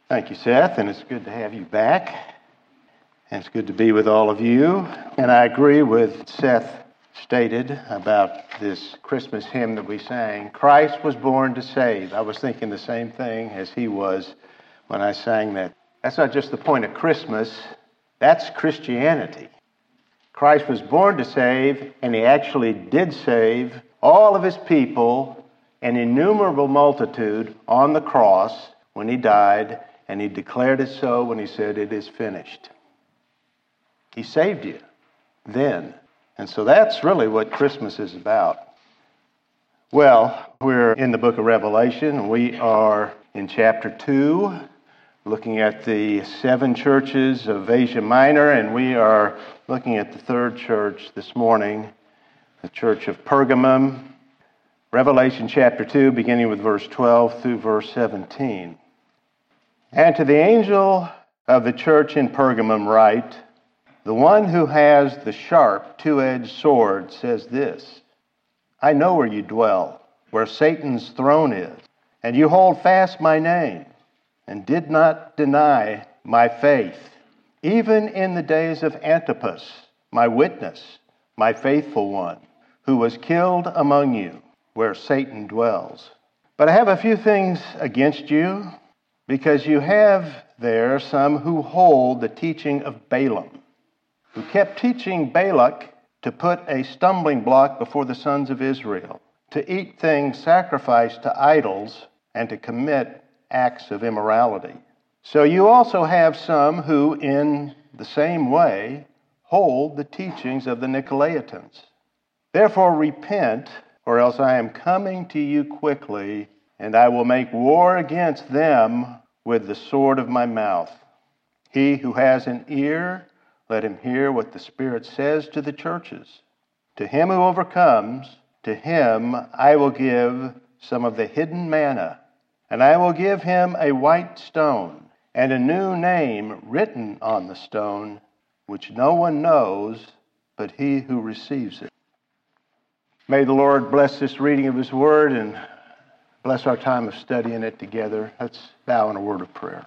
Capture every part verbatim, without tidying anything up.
Thank you, Seth, and it's good to have you back. And it's good to be with all of you. And I agree with Seth stated about this Christmas hymn that we sang, Christ was born to save. I was thinking the same thing as he was when I sang that. That's not just the point of Christmas, that's Christianity. Christ was born to save, and he actually did save all of his people, an innumerable multitude, on the cross when he died, and he declared it so when he said, it is finished. He saved you then. And so that's really what Christmas is about. Well, we're in the book of Revelation. We are in chapter two, looking at the seven churches of Asia Minor, and we are looking at the third church this morning, the church of Pergamum. Revelation chapter two, beginning with verse twelve through verse seventeen. And to the angel of the church in Pergamum write, the one who has the sharp two-edged sword says this, I know where you dwell, where Satan's throne is, and you hold fast my name, and did not deny my faith, even in the days of Antipas, my witness, my faithful one, who was killed among you, where Satan dwells. But I have a few things against you, because you have there some who hold the teaching of Balaam, who kept teaching Balak to put a stumbling block before the sons of Israel, to eat things sacrificed to idols, and to commit acts of immorality. So you also have some who, in the same way, hold the teachings of the Nicolaitans. Therefore repent, or else I am coming to you quickly, and I will make war against them with the sword of my mouth. He who has an ear, let him hear what the Spirit says to the churches. To him who overcomes, to him I will give some of the hidden manna, and I will give him a white stone, and a new name written on the stone, which no one knows but he who receives it. May the Lord bless this reading of his word and bless our time of studying it together. Let's bow in a word of prayer.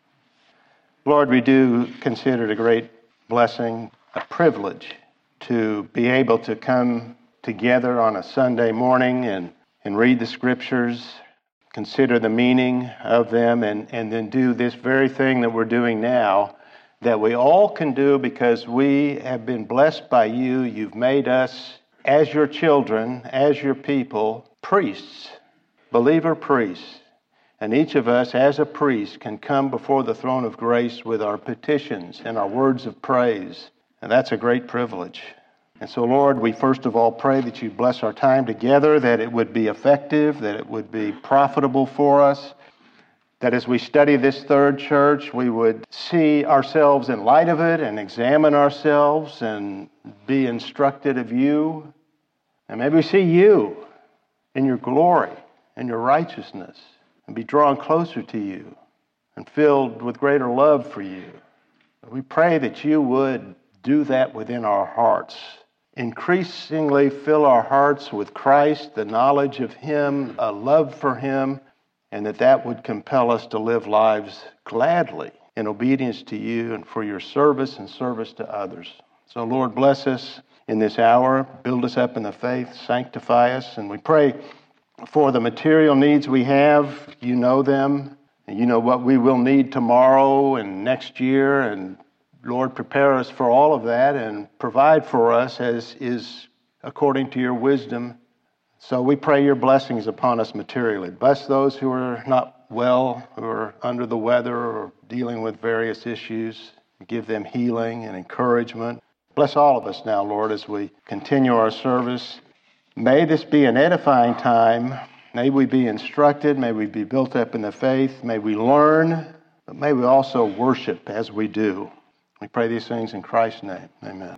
Lord, we do consider it a great blessing, a privilege to be able to come together on a Sunday morning and, and read the scriptures, consider the meaning of them, and, and then do this very thing that we're doing now that we all can do because we have been blessed by you. You've made us, as your children, as your people, priests, believer priests. And each of us, as a priest, can come before the throne of grace with our petitions and our words of praise. And that's a great privilege. And so, Lord, we first of all pray that you bless our time together, that it would be effective, that it would be profitable for us, that as we study this third church, we would see ourselves in light of it and examine ourselves and be instructed of you. And maybe we see you in your glory and your righteousness, and be drawn closer to you and filled with greater love for you. We pray that you would do that within our hearts. Increasingly fill our hearts with Christ, the knowledge of him, a love for him, and that that would compel us to live lives gladly in obedience to you and for your service and service to others. So Lord, bless us in this hour, build us up in the faith, sanctify us, and we pray for the material needs we have. You know them, and you know what we will need tomorrow and next year, and Lord, prepare us for all of that and provide for us as is according to your wisdom. So we pray your blessings upon us materially. Bless those who are not well, who are under the weather or dealing with various issues. Give them healing and encouragement. Bless all of us now, Lord, as we continue our service. May this be an edifying time. May we be instructed. May we be built up in the faith. May we learn, but may we also worship as we do. We pray these things in Christ's name. Amen.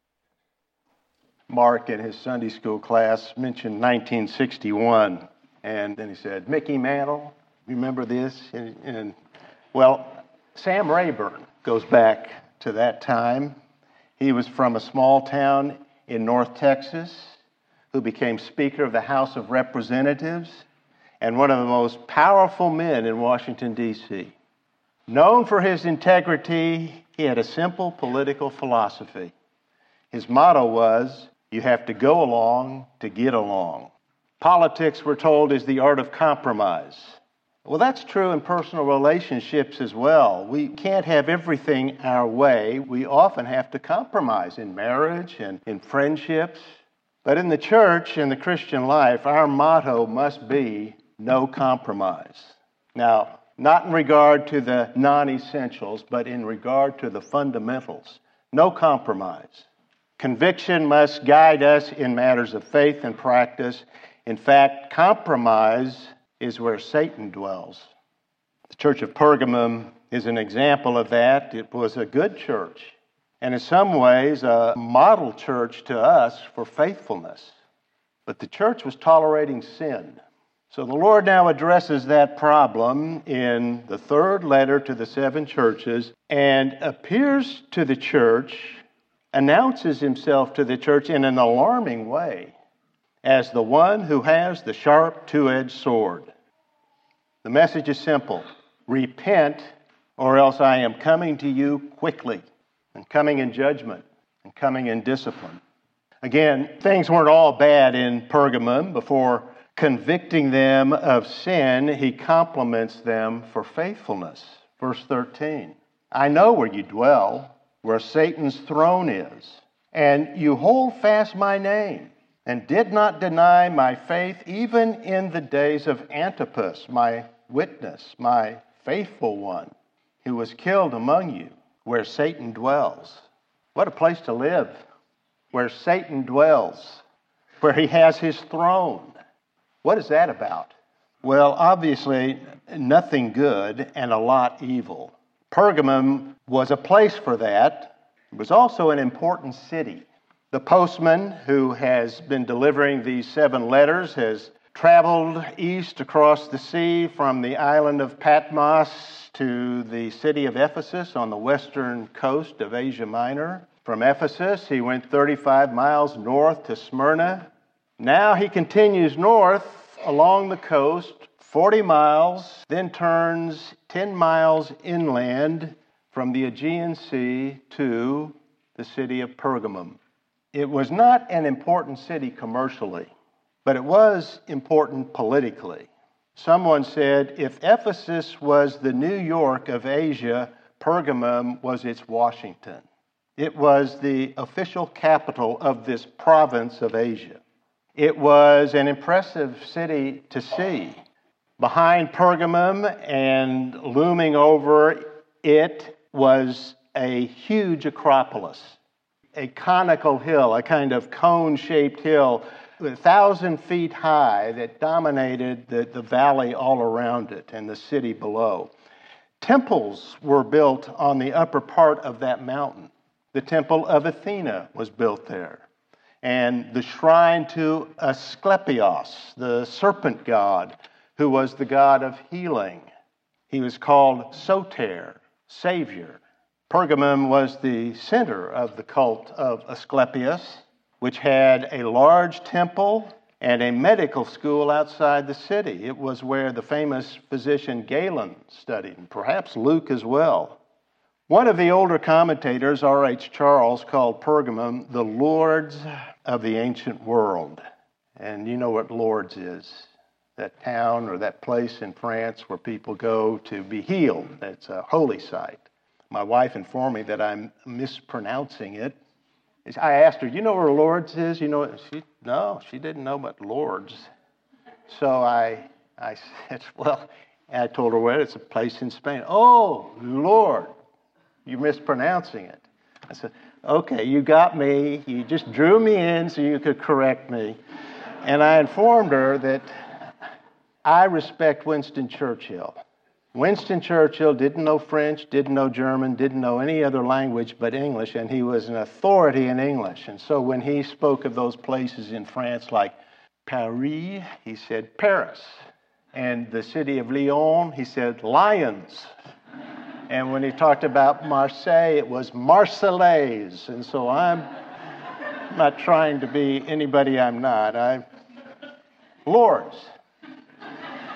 Mark in his Sunday school class mentioned nineteen sixty-one, and then he said, Mickey Mantle, remember this? And, and well, Sam Rayburn goes back to that time. He was from a small town in North Texas, who became Speaker of the House of Representatives and one of the most powerful men in Washington, D C Known for his integrity, he had a simple political philosophy. His motto was, you have to go along to get along. Politics, we're told, is the art of compromise. Well, that's true in personal relationships as well. We can't have everything our way. We often have to compromise in marriage and in friendships. But in the church and the Christian life, our motto must be no compromise. Now, not in regard to the non-essentials, but in regard to the fundamentals. No compromise. Conviction must guide us in matters of faith and practice. In fact, compromise is where Satan dwells. The church of Pergamum is an example of that. It was a good church, and in some ways a model church to us for faithfulness. But the church was tolerating sin. So the Lord now addresses that problem in the third letter to the seven churches and appears to the church, announces himself to the church in an alarming way as the one who has the sharp two-edged sword. The message is simple. Repent, or else I am coming to you quickly, and coming in judgment, and coming in discipline. Again, things weren't all bad in Pergamum. Before convicting them of sin, he compliments them for faithfulness. Verse thirteen, I know where you dwell, where Satan's throne is, and you hold fast my name, and did not deny my faith even in the days of Antipas, my witness, my faithful one, who was killed among you, where Satan dwells. What a place to live, where Satan dwells, where he has his throne. What is that about? Well, obviously, nothing good and a lot evil. Pergamum was a place for that. It was also an important city. The postman who has been delivering these seven letters has traveled east across the sea from the island of Patmos to the city of Ephesus on the western coast of Asia Minor. From Ephesus, he went thirty-five miles north to Smyrna. Now he continues north along the coast, forty miles, then turns ten miles inland from the Aegean Sea to the city of Pergamum. It was not an important city commercially, but it was important politically. Someone said, if Ephesus was the New York of Asia, Pergamum was its Washington. It was the official capital of this province of Asia. It was an impressive city to see. Behind Pergamum and looming over it was a huge acropolis, a conical hill, a kind of cone-shaped hill, a thousand feet high that dominated the, the valley all around it and the city below. Temples were built on the upper part of that mountain. The temple of Athena was built there. And the shrine to Asclepios, the serpent god, who was the god of healing. He was called Soter, Savior. Pergamum was the center of the cult of Asclepius, which had a large temple and a medical school outside the city. It was where the famous physician Galen studied, and perhaps Luke as well. One of the older commentators, R H Charles, called Pergamum the Lourdes of the ancient world. And you know what Lourdes is. That town or that place in France where people go to be healed. It's a holy site. My wife informed me that I'm mispronouncing it. I asked her, you know where Lourdes is? You know, she, no, she didn't know about Lourdes. So I I said, well, I told her, well, it's a place in Spain. Oh, Lord, you're mispronouncing it. I said, okay, you got me. You just drew me in so you could correct me. And I informed her that I respect Winston Churchill. Winston Churchill didn't know French, didn't know German, didn't know any other language but English, and he was an authority in English. And so when he spoke of those places in France like Paris, he said Paris. And the city of Lyon, he said Lions. And when he talked about Marseille, it was Marseillaise. And so I'm not trying to be anybody I'm not. I'm Lourdes.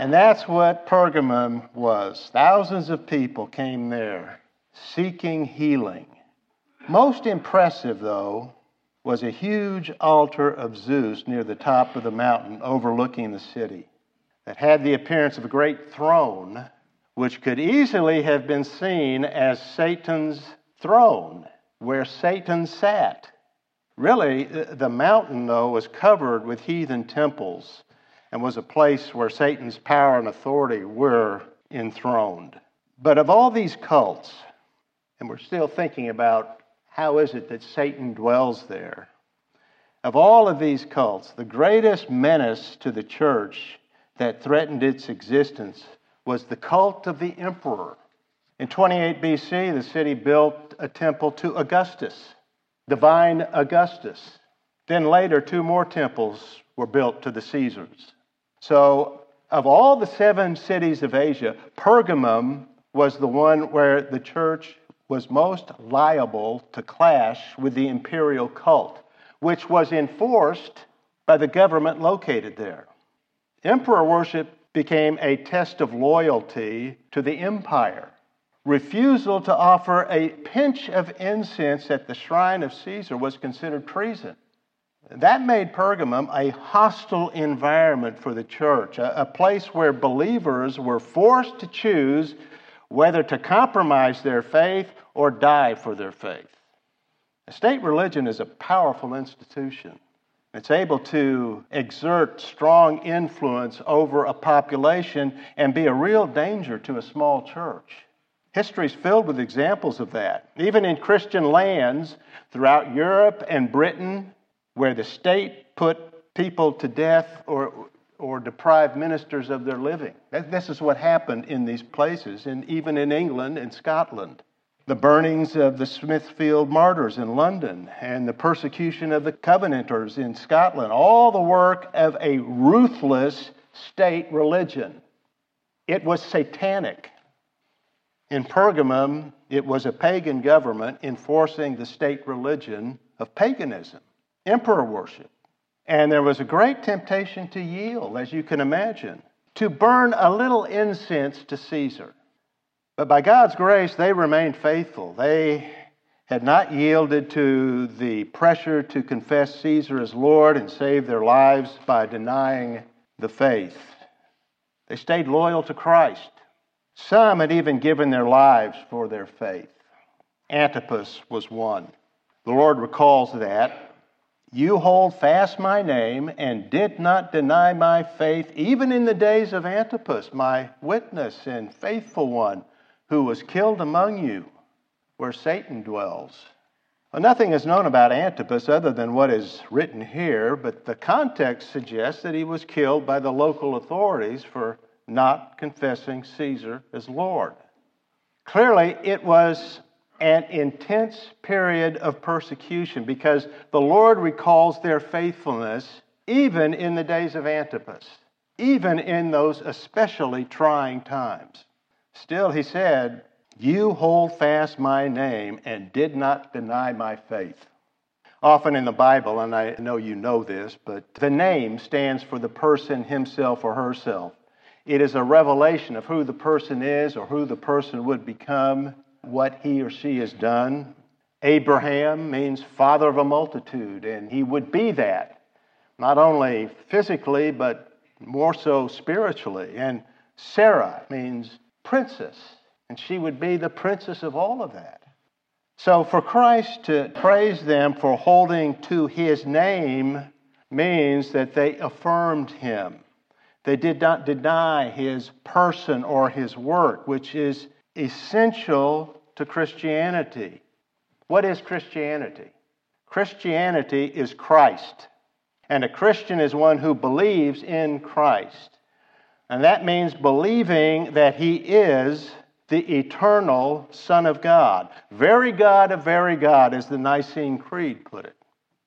And that's what Pergamum was. Thousands of people came there seeking healing. Most impressive, though, was a huge altar of Zeus near the top of the mountain overlooking the city that had the appearance of a great throne, which could easily have been seen as Satan's throne, where Satan sat. Really, the mountain, though, was covered with heathen temples and was a place where Satan's power and authority were enthroned. But of all these cults, and we're still thinking about how is it that Satan dwells there, of all of these cults, the greatest menace to the church that threatened its existence was the cult of the emperor. In twenty-eight B C, the city built a temple to Augustus, divine Augustus. Then later, two more temples were built to the Caesars. So, of all the seven cities of Asia, Pergamum was the one where the church was most liable to clash with the imperial cult, which was enforced by the government located there. Emperor worship became a test of loyalty to the empire. Refusal to offer a pinch of incense at the shrine of Caesar was considered treason. That made Pergamum a hostile environment for the church, a, a place where believers were forced to choose whether to compromise their faith or die for their faith. A state religion is a powerful institution. It's able to exert strong influence over a population and be a real danger to a small church. History is filled with examples of that. Even in Christian lands throughout Europe and Britain, where the state put people to death or, or deprived ministers of their living. This is what happened in these places, and even in England and Scotland. The burnings of the Smithfield martyrs in London and the persecution of the Covenanters in Scotland, all the work of a ruthless state religion. It was satanic. In Pergamum, it was a pagan government enforcing the state religion of paganism, emperor worship. And there was a great temptation to yield, as you can imagine, to burn a little incense to Caesar. But by God's grace, they remained faithful. They had not yielded to the pressure to confess Caesar as Lord and save their lives by denying the faith. They stayed loyal to Christ. Some had even given their lives for their faith. Antipas was one. The Lord recalls that. You hold fast my name and did not deny my faith, even in the days of Antipas, my witness and faithful one, who was killed among you, where Satan dwells. Well, nothing is known about Antipas other than what is written here, but the context suggests that he was killed by the local authorities for not confessing Caesar as Lord. Clearly, it was an intense period of persecution because the Lord recalls their faithfulness even in the days of Antipas, even in those especially trying times. Still, he said, you hold fast my name and did not deny my faith. Often in the Bible, and I know you know this, but the name stands for the person himself or herself. It is a revelation of who the person is or who the person would become, what he or she has done. Abraham means father of a multitude, and he would be that, not only physically, but more so spiritually. And Sarah means princess, and she would be the princess of all of that. So for Christ to praise them for holding to his name means that they affirmed him. They did not deny his person or his work, which is essential to Christianity. What is Christianity? Christianity is Christ. And a Christian is one who believes in Christ. And that means believing that he is the eternal Son of God. Very God of very God, as the Nicene Creed put it.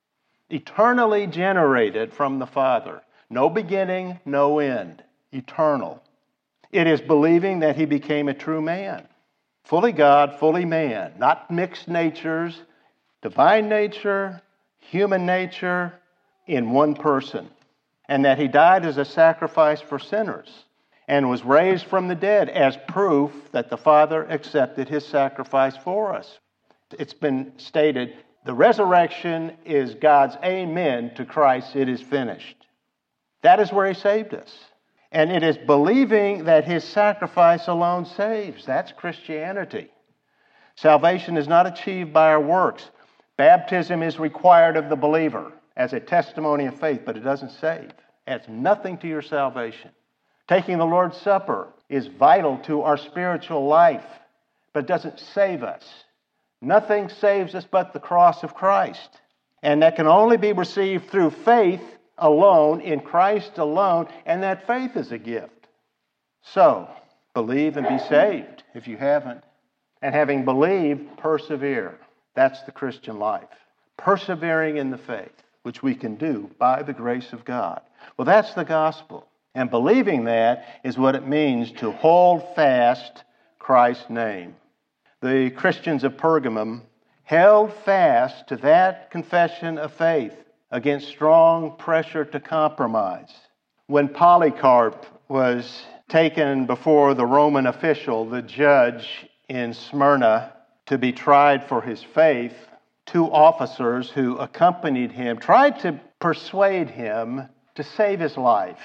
Eternally generated from the Father. No beginning, no end. Eternal. It is believing that he became a true man. Fully God, fully man. Not mixed natures. Divine nature, human nature in one person. And that he died as a sacrifice for sinners. and was raised from the dead as proof that the Father accepted his sacrifice for us. It's been stated, the resurrection is God's amen to Christ, it is finished. That is where he saved us. And it is believing that his sacrifice alone saves. That's Christianity. Salvation is not achieved by our works. Baptism is required of the believer as a testimony of faith, but it doesn't save. It adds nothing to your salvation. Taking the Lord's Supper is vital to our spiritual life, but it doesn't save us. Nothing saves us but the cross of Christ. And that can only be received through faith alone, in Christ alone, and that faith is a gift. So, believe and be saved if you haven't. And having believed, persevere. That's the Christian life. Persevering in the faith, which we can do by the grace of God. Well, that's the gospel. And believing that is what it means to hold fast Christ's name. The Christians of Pergamum held fast to that confession of faith against strong pressure to compromise. When Polycarp was taken before the Roman official, the judge in Smyrna, to be tried for his faith, two officers who accompanied him tried to persuade him to save his life.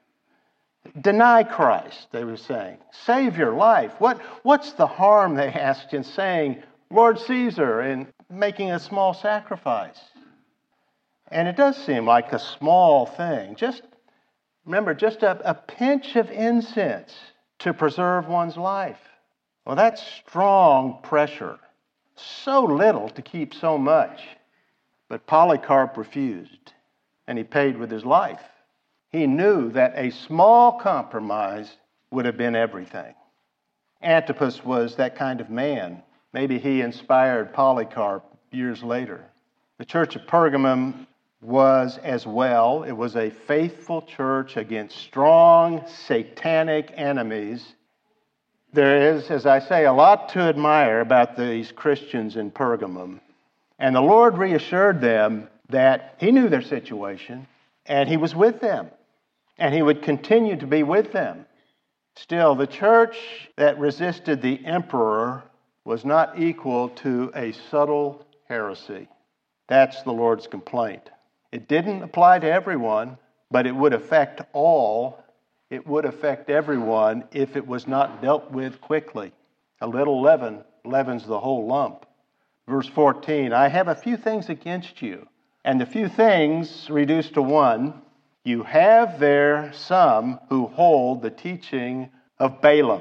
Deny Christ, they were saying. Save your life. What, what's the harm, they asked, in saying, Lord Caesar, and making a small sacrifice? And it does seem like a small thing. Just remember, just a, a pinch of incense to preserve one's life. Well, that's strong pressure. So little to keep so much. But Polycarp refused, and he paid with his life. He knew that a small compromise would have been everything. Antipas was that kind of man. Maybe he inspired Polycarp years later. The church of Pergamum was as well. It was a faithful church against strong satanic enemies. There is, as I say, a lot to admire about these Christians in Pergamum. And the Lord reassured them that he knew their situation and he was with them. And he would continue to be with them. Still, the church that resisted the emperor was not equal to a subtle heresy. That's the Lord's complaint. It didn't apply to everyone, but it would affect all. It would affect everyone if it was not dealt with quickly. A little leaven leavens the whole lump. Verse fourteen, I have a few things against you, and the few things reduced to one. You have there some who hold the teaching of Balaam.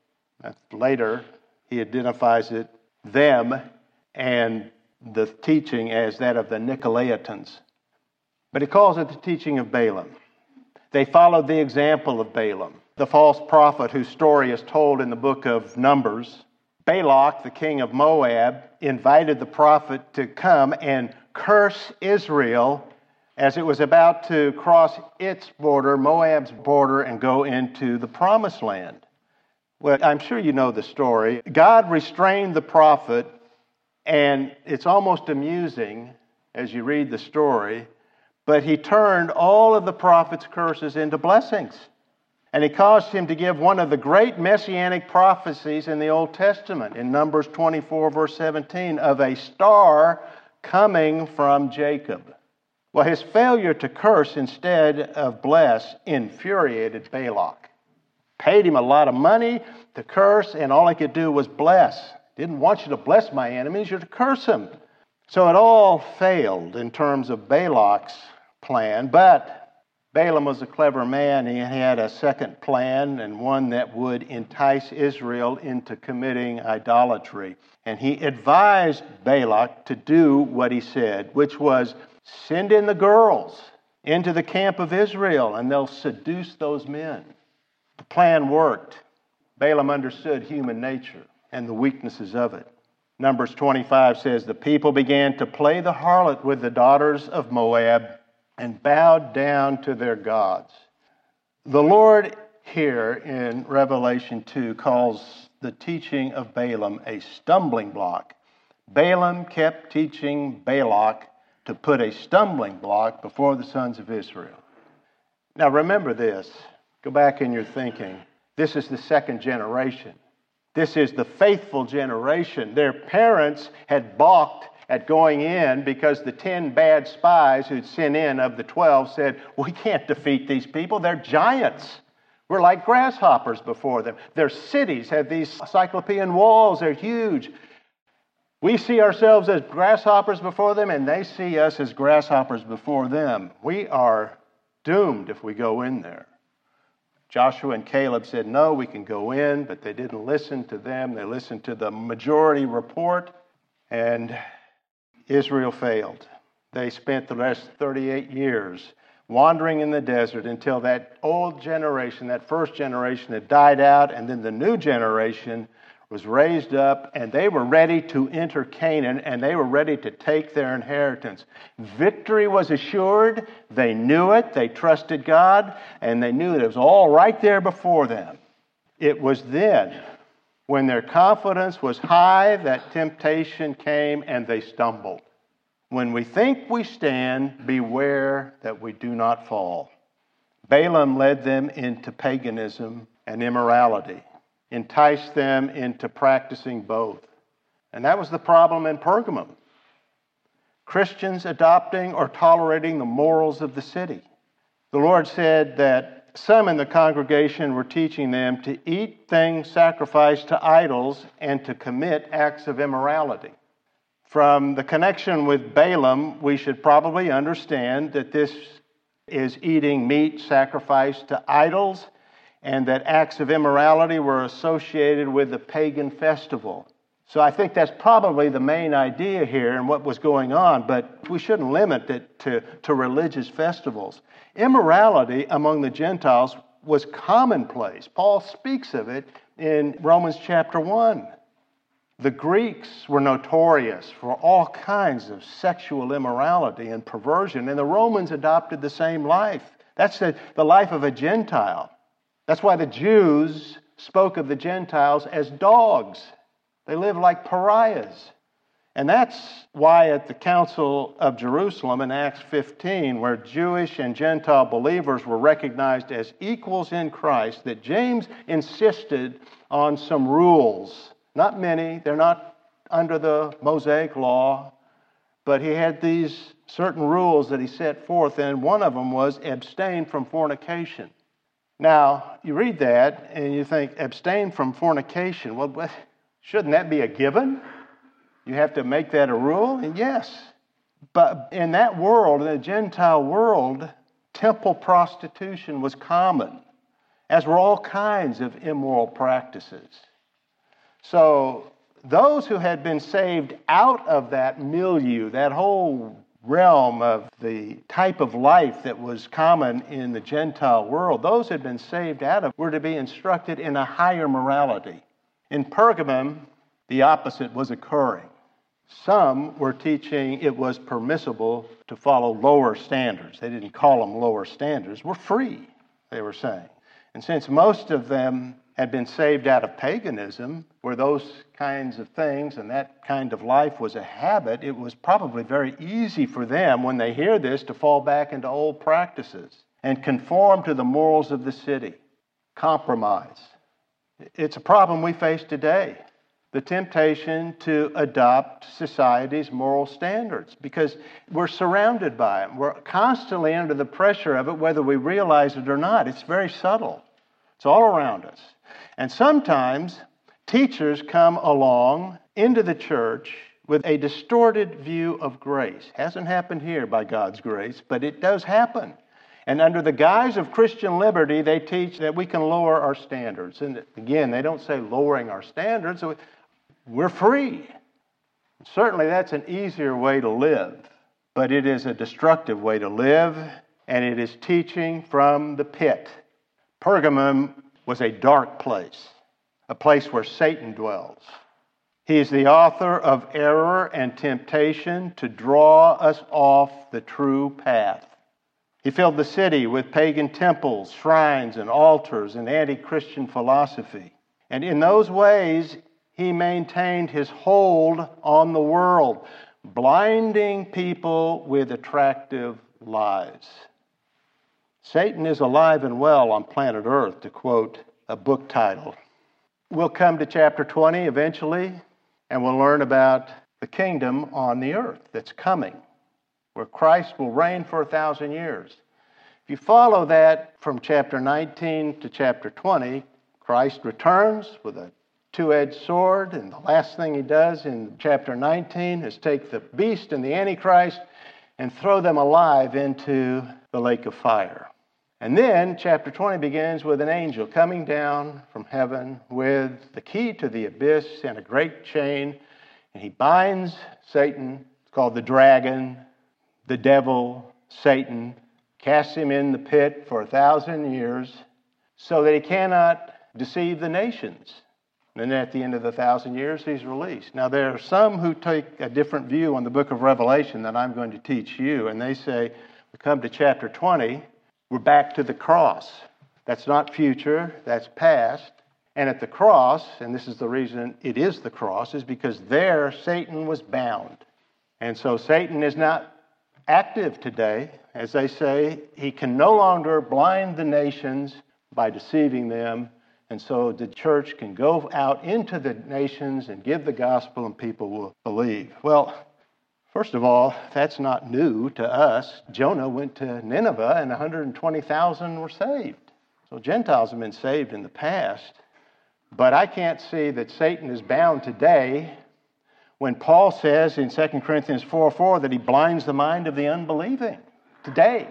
Later, he identifies it, them, and the teaching as that of the Nicolaitans. But he calls it the teaching of Balaam. They followed the example of Balaam, the false prophet whose story is told in the book of Numbers. Balak, the king of Moab, invited the prophet to come and curse Israel as it was about to cross its border, Moab's border, and go into the promised land. Well, I'm sure you know the story. God restrained the prophet, and it's almost amusing as you read the story, but he turned all of the prophet's curses into blessings. And he caused him to give one of the great messianic prophecies in the Old Testament, in Numbers twenty-four, verse seventeen, of a star coming from Jacob. Well, his failure to curse instead of bless infuriated Balak. Paid him a lot of money to curse, and all he could do was bless. Didn't want you to bless my enemies, you're to curse them. So it all failed in terms of Balak's plan, but Balaam was a clever man. He had a second plan, and one that would entice Israel into committing idolatry. And he advised Balak to do what he said, which was send in the girls into the camp of Israel, and they'll seduce those men. The plan worked. Balaam understood human nature and the weaknesses of it. Numbers twenty-five says, the people began to play the harlot with the daughters of Moab and bowed down to their gods. The Lord here in Revelation two calls the teaching of Balaam a stumbling block. Balaam kept teaching Balak to put a stumbling block before the sons of Israel. Now remember this. Go back in your thinking. This is the second generation. This is the faithful generation. Their parents had balked at going in because the ten bad spies who'd sent in of the twelve said, we can't defeat these people. They're giants. We're like grasshoppers before them. Their cities have these cyclopean walls. They're huge. We see ourselves as grasshoppers before them, and they see us as grasshoppers before them. We are doomed if we go in there. Joshua and Caleb said, no, we can go in, but they didn't listen to them. They listened to the majority report, and Israel failed. They spent the last thirty-eight years wandering in the desert until that old generation, that first generation had died out, and then the new generation was raised up, and they were ready to enter Canaan, and they were ready to take their inheritance. Victory was assured. They knew it. They trusted God, and they knew that it was all right there before them. It was then, when their confidence was high, that temptation came, and they stumbled. When we think we stand, beware that we do not fall. Balaam led them into paganism and immorality, enticed them into practicing both. And that was the problem in Pergamum. Christians adopting or tolerating the morals of the city. The Lord said that some in the congregation were teaching them to eat things sacrificed to idols and to commit acts of immorality. From the connection with Balaam, we should probably understand that this is eating meat sacrificed to idols, and that acts of immorality were associated with the pagan festival. So I think that's probably the main idea here and what was going on, but we shouldn't limit it to, to religious festivals. Immorality among the Gentiles was commonplace. Paul speaks of it in Romans chapter one. The Greeks were notorious for all kinds of sexual immorality and perversion, and the Romans adopted the same life. That's the, the life of a Gentile. That's why the Jews spoke of the Gentiles as dogs. They lived like pariahs. And that's why at the Council of Jerusalem in Acts fifteen, where Jewish and Gentile believers were recognized as equals in Christ, that James insisted on some rules. Not many, they're not under the Mosaic law, but he had these certain rules that he set forth, and one of them was abstain from fornication. Now, you read that and you think, abstain from fornication. Well, shouldn't that be a given? You have to make that a rule? And yes. But in that world, in the Gentile world, temple prostitution was common, as were all kinds of immoral practices. So those who had been saved out of that milieu, that whole realm of the type of life that was common in the Gentile world, those who had been saved out of were to be instructed in a higher morality. In Pergamum, the opposite was occurring. Some were teaching it was permissible to follow lower standards. They didn't call them lower standards. We're free, they were saying. And since most of them had been saved out of paganism, where those kinds of things and that kind of life was a habit, it was probably very easy for them, when they hear this, to fall back into old practices and conform to the morals of the city. Compromise. It's a problem we face today. The temptation to adopt society's moral standards, because we're surrounded by them. We're constantly under the pressure of it, whether we realize it or not. It's very subtle. It's all around us. And sometimes teachers come along into the church with a distorted view of grace. Hasn't happened here by God's grace, but it does happen. And under the guise of Christian liberty, they teach that we can lower our standards. And again, they don't say lowering our standards. We're free. Certainly that's an easier way to live, but it is a destructive way to live, and it is teaching from the pit. Pergamum was a dark place, a place where Satan dwells. He is the author of error and temptation to draw us off the true path. He filled the city with pagan temples, shrines, and altars, and anti-Christian philosophy. And in those ways, he maintained his hold on the world, blinding people with attractive lies. Satan is alive and well on planet Earth, to quote a book title. We'll come to chapter twenty eventually, and we'll learn about the kingdom on the earth that's coming, where Christ will reign for a thousand years. If you follow that from chapter nineteen to chapter twenty, Christ returns with a two-edged sword, and the last thing he does in chapter nineteen is take the beast and the Antichrist and throw them alive into the lake of fire. And then chapter twenty begins with an angel coming down from heaven with the key to the abyss and a great chain, and he binds Satan, it's called the dragon, the devil, Satan, casts him in the pit for a thousand years so that he cannot deceive the nations. And then at the end of the thousand years, he's released. Now, there are some who take a different view on the book of Revelation that I'm going to teach you, and they say, we come to chapter twenty, we're back to the cross. That's not future, that's past. And at the cross, and this is the reason it is the cross, is because there Satan was bound. And so Satan is not active today. As they say, he can no longer blind the nations by deceiving them. And so the church can go out into the nations and give the gospel and people will believe. Well, first of all, that's not new to us. Jonah went to Nineveh and one hundred twenty thousand were saved. So Gentiles have been saved in the past. But I can't see that Satan is bound today when Paul says in Second Corinthians four four that he blinds the mind of the unbelieving today.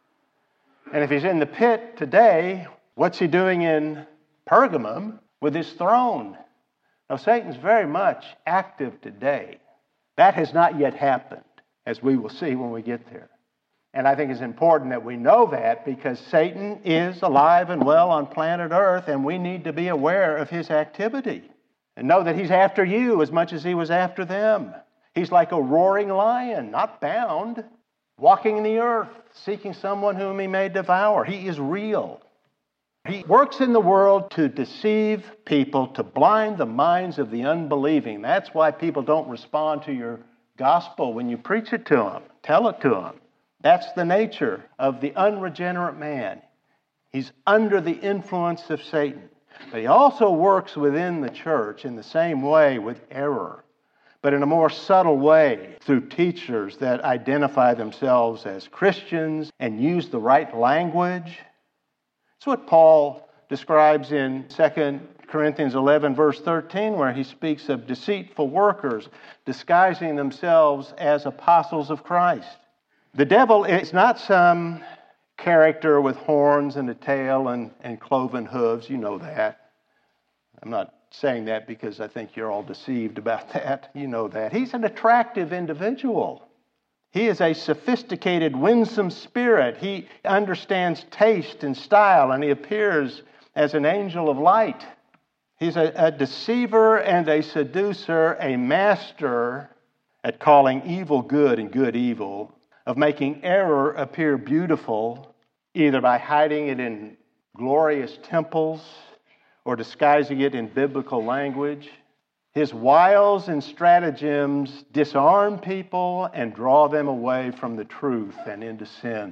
And if he's in the pit today, what's he doing in Pergamum with his throne? Now, Satan's very much active today. That has not yet happened, as we will see when we get there. And I think it's important that we know that because Satan is alive and well on planet Earth, and we need to be aware of his activity and know that he's after you as much as he was after them. He's like a roaring lion, not bound, walking the earth, seeking someone whom he may devour. He is real. He works in the world to deceive people, to blind the minds of the unbelieving. That's why people don't respond to your gospel when you preach it to them, tell it to them. That's the nature of the unregenerate man. He's under the influence of Satan. But he also works within the church in the same way with error, but in a more subtle way through teachers that identify themselves as Christians and use the right language. It's what Paul describes in Second Corinthians eleven, verse thirteen, where he speaks of deceitful workers disguising themselves as apostles of Christ. The devil is not some character with horns and a tail and, and cloven hooves. You know that. I'm not saying that because I think you're all deceived about that. You know that. He's an attractive individual. He is a sophisticated, winsome spirit. He understands taste and style, and he appears as an angel of light. He's a, a deceiver and a seducer, a master at calling evil good and good evil, of making error appear beautiful, either by hiding it in glorious temples or disguising it in biblical language. His wiles and stratagems disarm people and draw them away from the truth and into sin.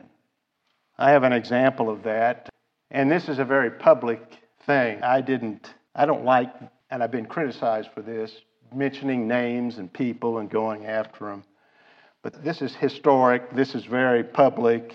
I have an example of that, and this is a very public thing. I didn't, I don't like, and I've been criticized for this, mentioning names and people and going after them. But this is historic, this is very public,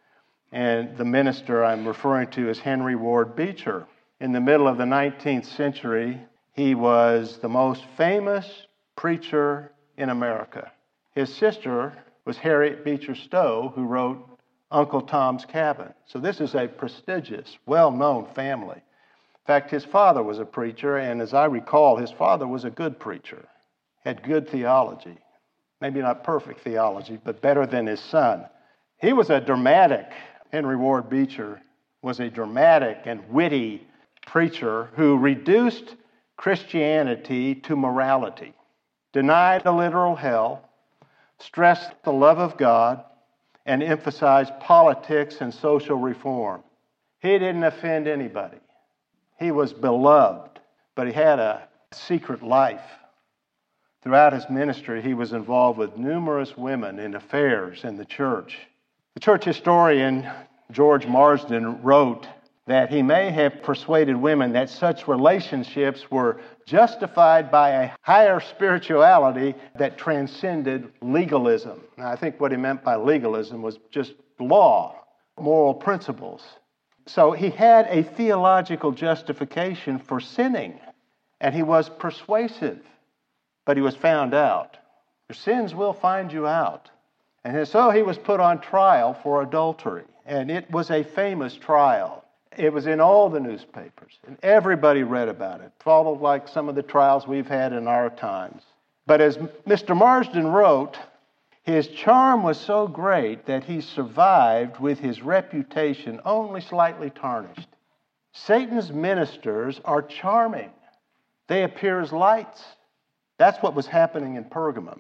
and the minister I'm referring to is Henry Ward Beecher. In the middle of the nineteenth century, he was the most famous preacher in America. His sister was Harriet Beecher Stowe, who wrote Uncle Tom's Cabin. So this is a prestigious, well-known family. In fact, his father was a preacher, and as I recall, his father was a good preacher, had good theology. Maybe not perfect theology, but better than his son. He was a dramatic, Henry Ward Beecher was a dramatic and witty preacher who reduced Christianity to morality, denied a literal hell, stressed the love of God, and emphasized politics and social reform. He didn't offend anybody. He was beloved, but he had a secret life. Throughout his ministry, he was involved with numerous women in affairs in the church. The church historian George Marsden wrote that he may have persuaded women that such relationships were justified by a higher spirituality that transcended legalism. Now, I think what he meant by legalism was just law, moral principles. So he had a theological justification for sinning, and he was persuasive, but he was found out. Your sins will find you out. And so he was put on trial for adultery, and it was a famous trial. It was in all the newspapers, and everybody read about it, followed like some of the trials we've had in our times. But as Mister Marsden wrote, his charm was so great that he survived with his reputation only slightly tarnished. Satan's ministers are charming. They appear as lights. That's what was happening in Pergamum.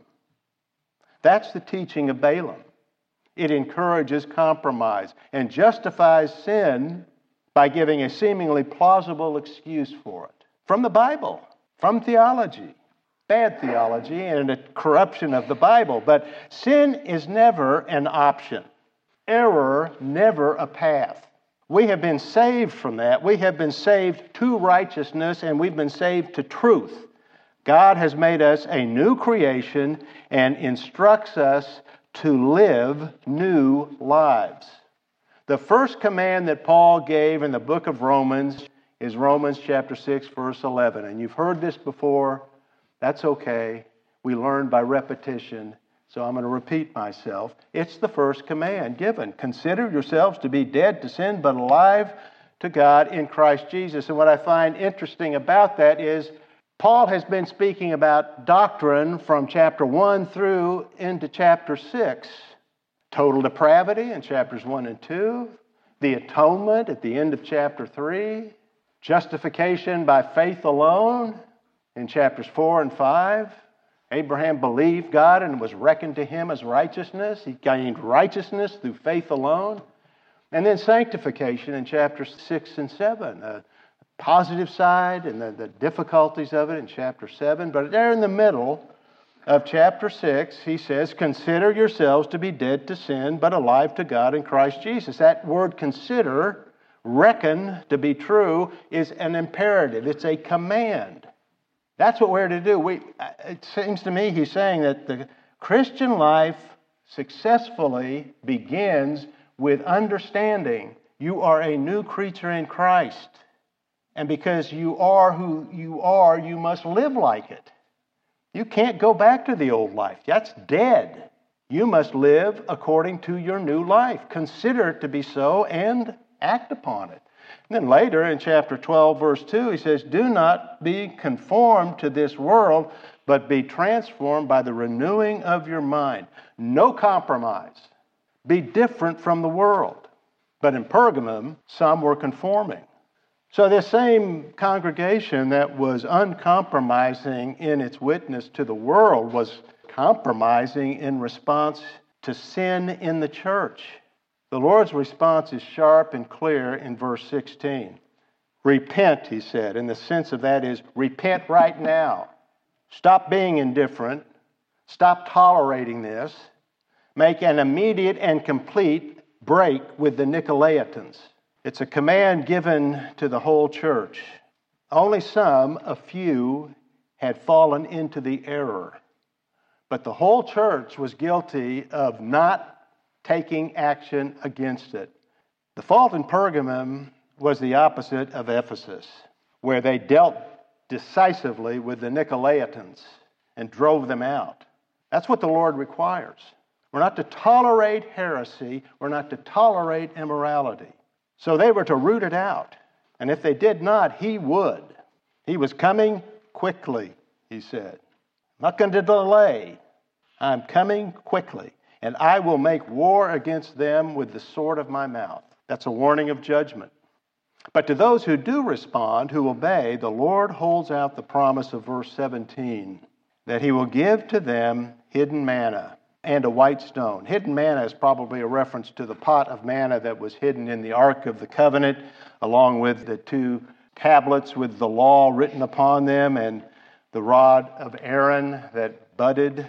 That's the teaching of Balaam. It encourages compromise and justifies sin by giving a seemingly plausible excuse for it. From the Bible, from theology, bad theology and a corruption of the Bible. But sin is never an option. Error, never a path. We have been saved from that. We have been saved to righteousness, and we've been saved to truth. God has made us a new creation and instructs us to live new lives. The first command that Paul gave in the book of Romans is Romans chapter six, verse eleven. And you've heard this before. That's okay. We learn by repetition. So I'm going to repeat myself. It's the first command given. Consider yourselves to be dead to sin, but alive to God in Christ Jesus. And what I find interesting about that is Paul has been speaking about doctrine from chapter one through into chapter six. Total depravity in chapters one and two. The atonement at the end of chapter three. Justification by faith alone in chapters four and five. Abraham believed God and was reckoned to him as righteousness. He gained righteousness through faith alone. And then sanctification in chapters six and seven. The positive side and the, the difficulties of it in chapter seven. But there in the middle of chapter six, he says, consider yourselves to be dead to sin, but alive to God in Christ Jesus. That word consider, reckon to be true, is an imperative. It's a command. That's what we're to do. We, it seems to me he's saying that the Christian life successfully begins with understanding you are a new creature in Christ. And because you are who you are, you must live like it. You can't go back to the old life. That's dead. You must live according to your new life. Consider it to be so and act upon it. And then later in chapter twelve, verse two, he says, do not be conformed to this world, but be transformed by the renewing of your mind. No compromise. Be different from the world. But in Pergamum, some were conforming. So this same congregation that was uncompromising in its witness to the world was compromising in response to sin in the church. The Lord's response is sharp and clear in verse sixteen. Repent, he said, and the sense of that is repent right now. Stop being indifferent. Stop tolerating this. Make an immediate and complete break with the Nicolaitans. It's a command given to the whole church. Only some, a few, had fallen into the error. But the whole church was guilty of not taking action against it. The fault in Pergamum was the opposite of Ephesus, where they dealt decisively with the Nicolaitans and drove them out. That's what the Lord requires. We're not to tolerate heresy. We're not to tolerate immorality. So they were to root it out. And if they did not, he would. He was coming quickly, he said. I'm not going to delay. I'm coming quickly. And I will make war against them with the sword of my mouth. That's a warning of judgment. But to those who do respond, who obey, the Lord holds out the promise of verse seventeen, that he will give to them hidden manna and a white stone. Hidden manna is probably a reference to the pot of manna that was hidden in the Ark of the Covenant, along with the two tablets with the law written upon them and the rod of Aaron that budded.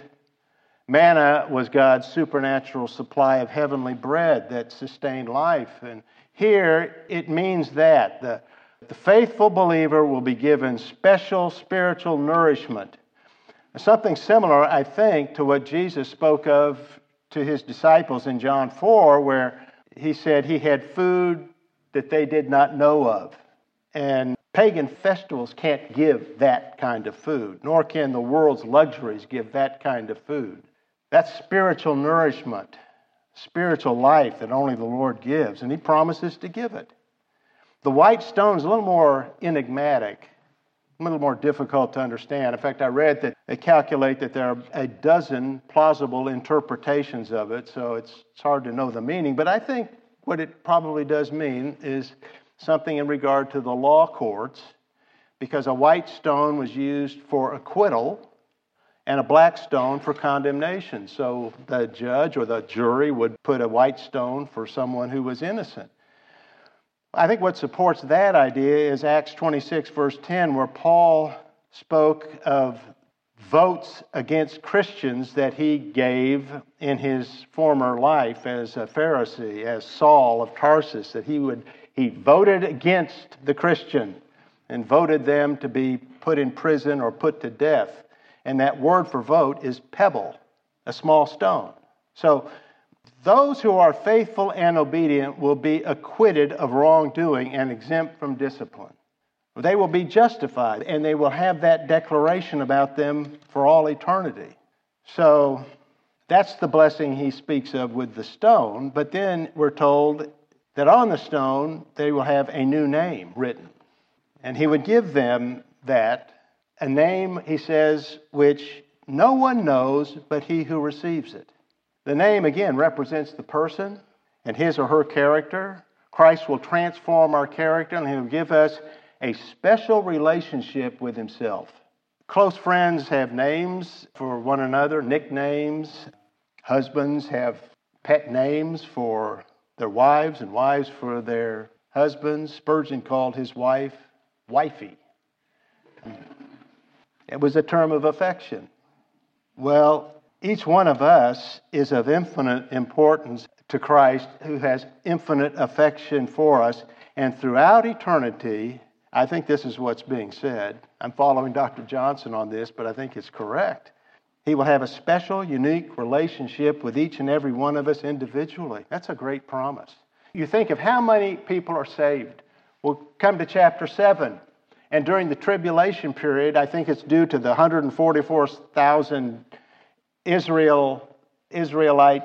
Manna was God's supernatural supply of heavenly bread that sustained life. And Here, it means that the, the faithful believer will be given special spiritual nourishment. Something similar, I think, to what Jesus spoke of to his disciples in John four, where he said he had food that they did not know of. And pagan festivals can't give that kind of food, nor can the world's luxuries give that kind of food. That's spiritual nourishment, spiritual life that only the Lord gives, and he promises to give it. The white stone is a little more enigmatic, a little more difficult to understand. In fact, I read that they calculate that there are a dozen plausible interpretations of it, so it's, it's hard to know the meaning. But I think what it probably does mean is something in regard to the law courts, because a white stone was used for acquittal and a black stone for condemnation. So the judge or the jury would put a white stone for someone who was innocent. I think what supports that idea is Acts twenty-six, verse ten, where Paul spoke of votes against Christians that he gave in his former life as a Pharisee, as Saul of Tarsus, that he would he voted against the Christian and voted them to be put in prison or put to death. And that word for vote is pebble, a small stone. So those who are faithful and obedient will be acquitted of wrongdoing and exempt from discipline. They will be justified, and they will have that declaration about them for all eternity. So that's the blessing he speaks of with the stone. But then we're told that on the stone they will have a new name written. And he would give them that, a name, he says, which no one knows but he who receives it. The name, again, represents the person and his or her character. Christ will transform our character, and he will give us a special relationship with himself. Close friends have names for one another, nicknames. Husbands have pet names for their wives, and wives for their husbands. Spurgeon called his wife wifey. It was a term of affection. Well, each one of us is of infinite importance to Christ, who has infinite affection for us. And throughout eternity, I think this is what's being said. I'm following Doctor Johnson on this, but I think it's correct. He will have a special, unique relationship with each and every one of us individually. That's a great promise. You think of how many people are saved. We'll come to chapter seven. And during the tribulation period, I think it's due to the one hundred forty-four thousand Israel, Israelite,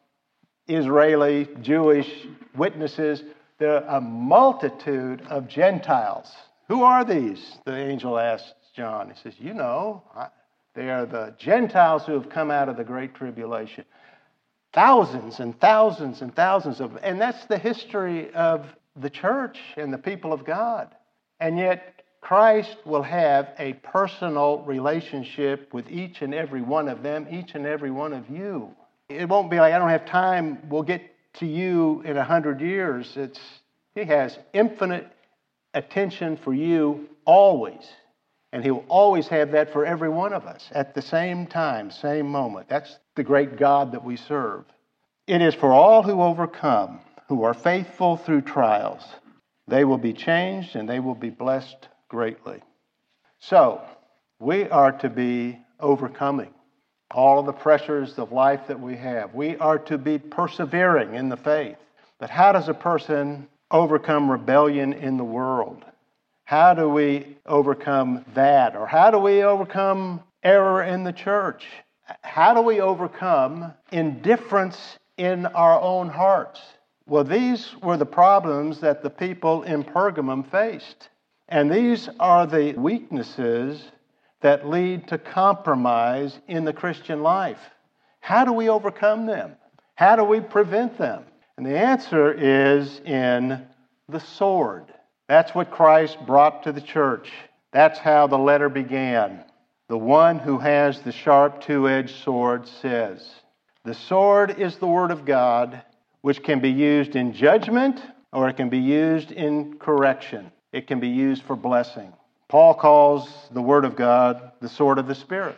Israeli, Jewish witnesses. There are a multitude of Gentiles. Who are these? The angel asked John. He says, you know, they are the Gentiles who have come out of the great tribulation. Thousands and thousands and thousands of them. And that's the history of the church and the people of God. And yet, Christ will have a personal relationship with each and every one of them, each and every one of you. It won't be like, I don't have time, we'll get to you in a hundred years. It's He has infinite attention for you always. And he will always have that for every one of us at the same time, same moment. That's the great God that we serve. It is for all who overcome, who are faithful through trials. They will be changed and they will be blessed greatly. So, we are to be overcoming all of the pressures of life that we have. We are to be persevering in the faith. But how does a person overcome rebellion in the world? How do we overcome that? Or how do we overcome error in the church? How do we overcome indifference in our own hearts? Well, these were the problems that the people in Pergamum faced. And these are the weaknesses that lead to compromise in the Christian life. How do we overcome them? How do we prevent them? And the answer is in the sword. That's what Christ brought to the church. That's how the letter began. The one who has the sharp two-edged sword says, the sword is the word of God, which can be used in judgment or it can be used in correction. It can be used for blessing. Paul calls the word of God the sword of the Spirit.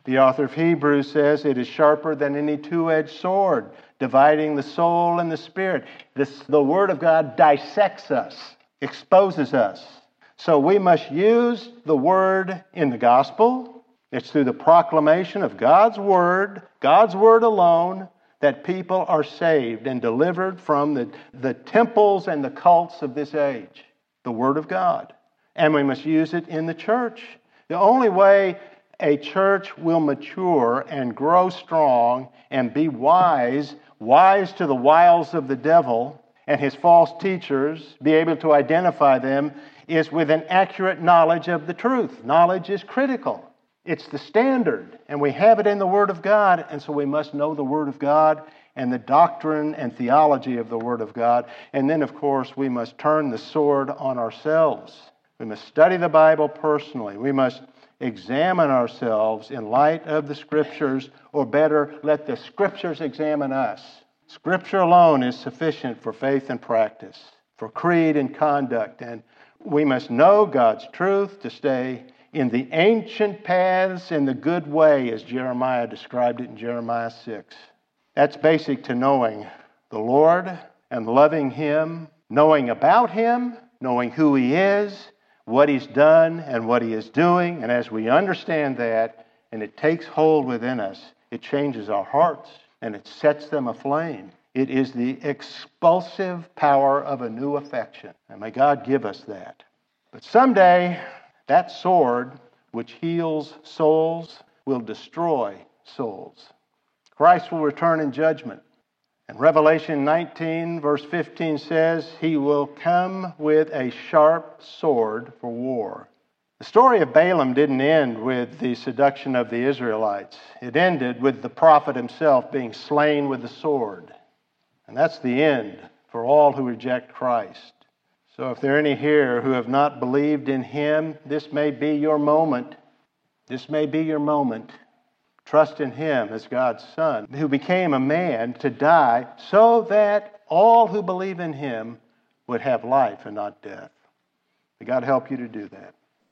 The author of Hebrews says it is sharper than any two-edged sword, dividing the soul and the spirit. This, the Word of God dissects us, exposes us. So we must use the Word in the gospel. It's through the proclamation of God's Word, God's Word alone, that people are saved and delivered from the, the temples and the cults of this age. The Word of God. And we must use it in the church. The only way a church will mature and grow strong and be wise, wise to the wiles of the devil and his false teachers, be able to identify them, is with an accurate knowledge of the truth. Knowledge is critical. It's the standard, and we have it in the Word of God, and so we must know the Word of God and the doctrine and theology of the Word of God. And then, of course, we must turn the sword on ourselves. We must study the Bible personally. We must examine ourselves in light of the Scriptures, or better, let the Scriptures examine us. Scripture alone is sufficient for faith and practice, for creed and conduct, and we must know God's truth to stay in the ancient paths in the good way, as Jeremiah described it in Jeremiah six. That's basic to knowing the Lord and loving Him, knowing about Him, knowing who He is, what He's done and what He is doing. And as we understand that, and it takes hold within us, it changes our hearts and it sets them aflame. It is the expulsive power of a new affection. And may God give us that. But someday, that sword which heals souls will destroy souls. Christ will return in judgment. And Revelation nineteen, verse fifteen says, He will come with a sharp sword for war. The story of Balaam didn't end with the seduction of the Israelites. It ended with the prophet himself being slain with the sword. And that's the end for all who reject Christ. So if there are any here who have not believed in Him, this may be your moment. This may be your moment. Trust in Him as God's Son, who became a man to die so that all who believe in Him would have life and not death. May God help you to do that.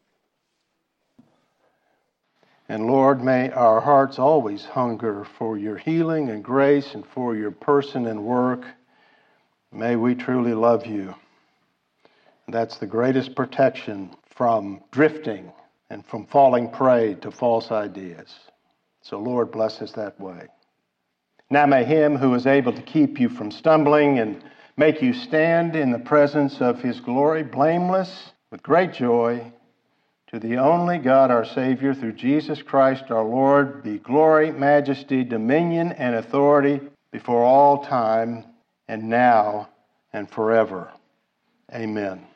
And Lord, may our hearts always hunger for your healing and grace and for your person and work. May we truly love you. That's the greatest protection from drifting and from falling prey to false ideas. So, Lord, bless us that way. Now may Him who is able to keep you from stumbling and make you stand in the presence of His glory, blameless, with great joy, to the only God our Savior, through Jesus Christ our Lord, be glory, majesty, dominion, and authority before all time, and now and forever. Amen.